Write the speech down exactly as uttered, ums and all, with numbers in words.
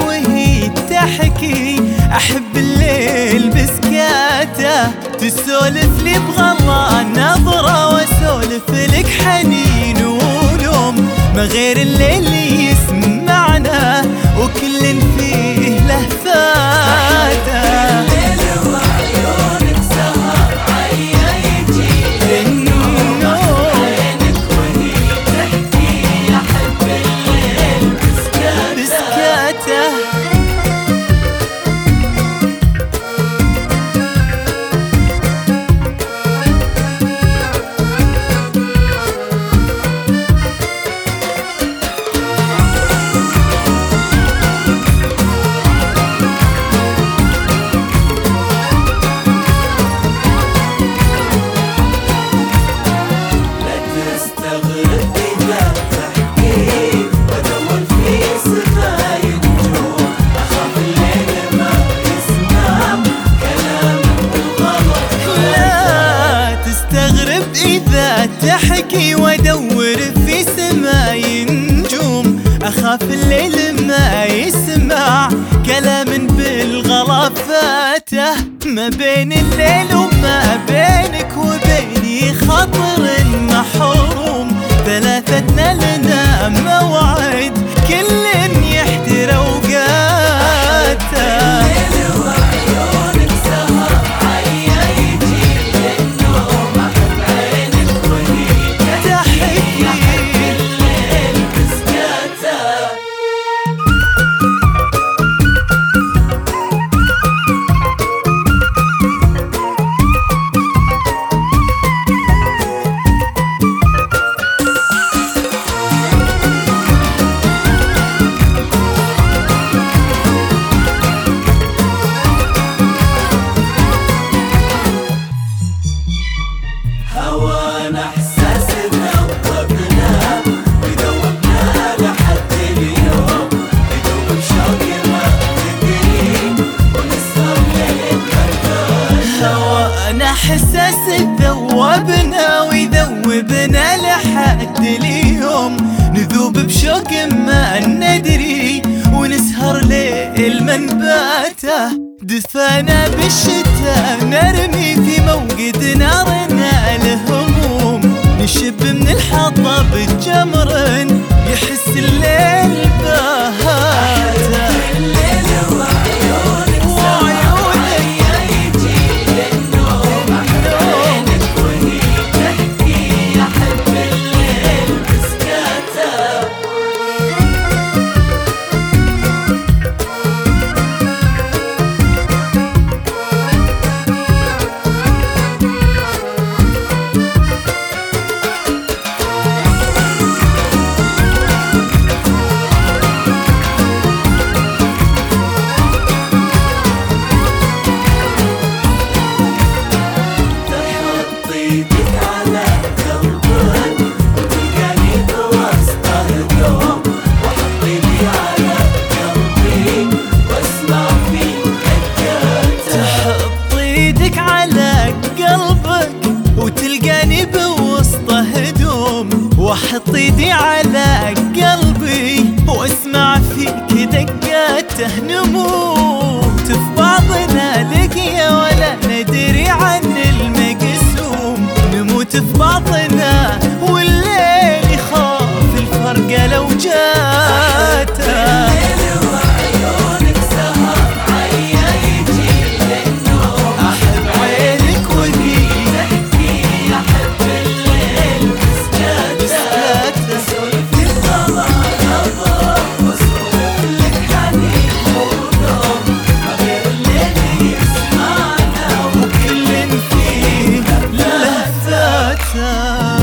وهي تحكي، أحب الليل بسكاته، تسولف لي بغلا نظرة واسولف لك حنين ولوم، ما غير الليل يسمعنا وكل فيه لهفاته. إذا تحكي وادور في سماي نجوم، أخاف الليل ما يسمع كلام بالغلا فاته، ما بين الليل وما بينك وبيني خطر محروم، ثلاثتنا لنا موعد كل يحترى اوقاته. هوانا احساس ذوبنا وذوبنا لحد اليوم، يذوب شوقي ما تدري ونسهر ليل بردان. هوانا احساس ذوبنا ويذوبنا لحد اليوم، نذوب بشوق ما ندري ونسهر ليل منباته، دفانا بالشتاء نرمي في موقد نارنا الهموم، نشب من الحطب جمر يحس الليل باهاته. الليل وعيونك وعيونك يجي للنوم، عينك وهي تحكي أحب الليل بسكاته. واحط ايدي على قلبي واسمع فيك دقاته، نموت في بعضنا لقيا ولا ندري عن المقسوم، نموت في بعضنا والليل يخاف الفرقة لو جاته. لهفاته